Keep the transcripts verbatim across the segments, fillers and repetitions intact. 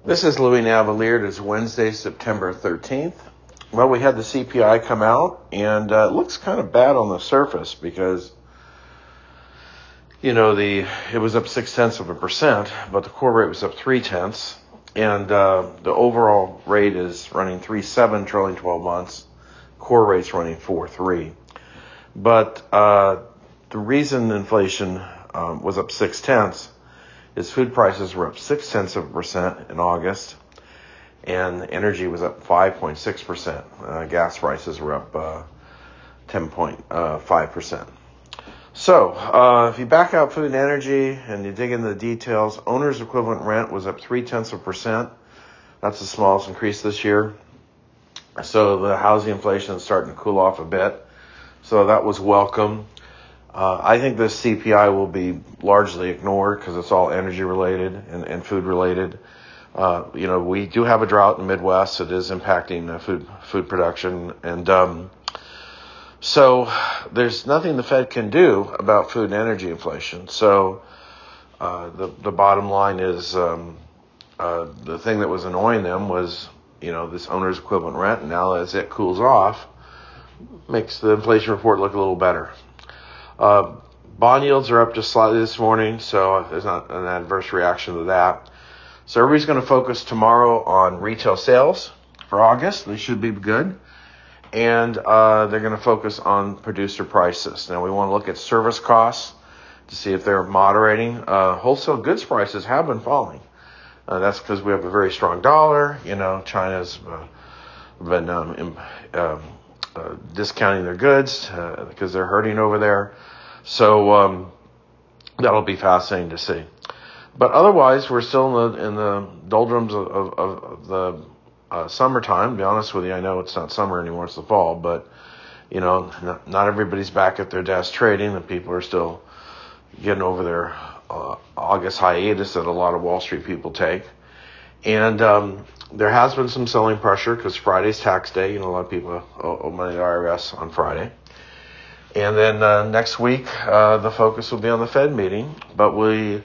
This is Louis Navalier. It is Wednesday, September thirteenth. Well, we had the C P I come out, and uh, it looks kind of bad on the surface because, you know, the it was up six tenths of a percent, but the core rate was up three tenths, and uh, the overall rate is running three point seven trailing twelve months. Core rate's running four point three. But uh, the reason inflation um, was up six tenths is food prices were up six tenths of a percent in August, and energy was up five point six percent. Uh, gas prices were up uh, ten point five percent. So, uh, if you back out food and energy and you dig into the details, owner's equivalent rent was up three tenths of a percent. That's the smallest increase this year. So the housing inflation is starting to cool off a bit. So that was welcome. Uh, I think this C P I will be largely ignored because it's all energy related and, and food related. Uh, you know, we do have a drought in the Midwest. It is impacting uh, food food production. And um, so there's nothing the Fed can do about food and energy inflation. So uh, the, the bottom line is um, uh, the thing that was annoying them was, you know, this owner's equivalent rent. And now as it cools off, makes the inflation report look a little better. Uh, bond yields are up just slightly this morning, so there's not an adverse reaction to that. So everybody's going to focus tomorrow on retail sales for August. They should be good. And uh, they're going to focus on producer prices. Now we want to look at service costs to see if they're moderating. Uh, wholesale goods prices have been falling. Uh, that's because we have a very strong dollar. You know, China's uh, been um, um, uh, discounting their goods uh, because they're hurting over there. So um, that'll be fascinating to see. But otherwise, we're still in the, in the doldrums of, of, of the uh, summertime. To be honest with you, I know it's not summer anymore, it's the fall. But, you know, not, not everybody's back at their desk trading. The people are still getting over their uh, August hiatus that a lot of Wall Street people take. And um, there has been some selling pressure because Friday's tax day. You know, a lot of people owe, owe money to the I R S on Friday. And then uh, next week, uh, the focus will be on the Fed meeting. But we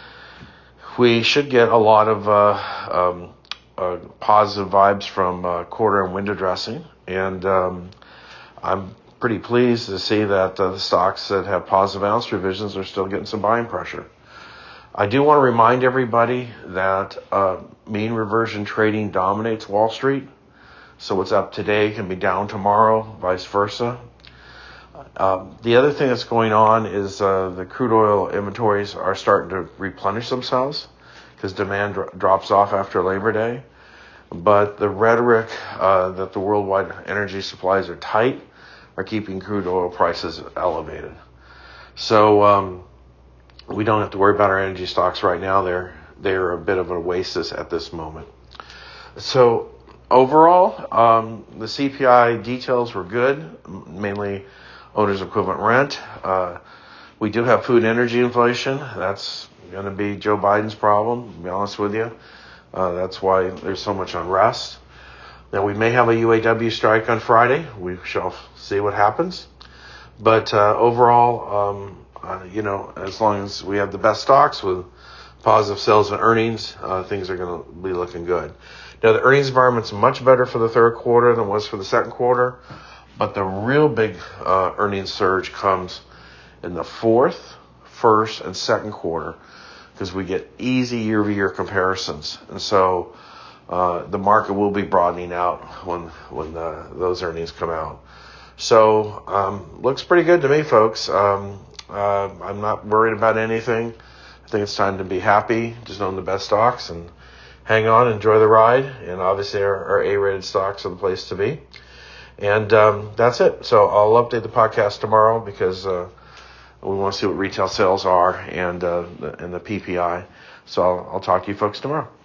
we should get a lot of uh, um, uh, positive vibes from uh, quarter and window dressing. And um, I'm pretty pleased to see that uh, the stocks that have positive ounce revisions are still getting some buying pressure. I do want to remind everybody that uh, mean reversion trading dominates Wall Street. So what's up today can be down tomorrow, vice versa. Um, the other thing that's going on is uh, the crude oil inventories are starting to replenish themselves because demand dro- drops off after Labor Day. But the rhetoric uh, that the worldwide energy supplies are tight are keeping crude oil prices elevated. So um, we don't have to worry about our energy stocks right now. They're they're a bit of an oasis at this moment. So overall, um, the C P I details were good, mainly owner's equivalent rent. Uh, we do have food and energy inflation. That's going to be Joe Biden's problem, to be honest with you. Uh, that's why there's so much unrest. Now, we may have a U A W strike on Friday. We shall see what happens. But uh, overall, um, uh, you know, as long as we have the best stocks with positive sales and earnings, uh, things are going to be looking good. Now, the earnings environment's much better for the third quarter than it was for the second quarter. But the real big uh, earnings surge comes in the fourth, first, and second quarter because we get easy year-over-year comparisons. And so uh, the market will be broadening out when when the, those earnings come out. So um, looks pretty good to me, folks. Um, uh, I'm not worried about anything. I think it's time to be happy, just own the best stocks and hang on, enjoy the ride. And obviously our, our A-rated stocks are the place to be. And um, that's it. So I'll update the podcast tomorrow because uh, we want to see what retail sales are and uh, the, and the P P I. So I'll, I'll talk to you folks tomorrow.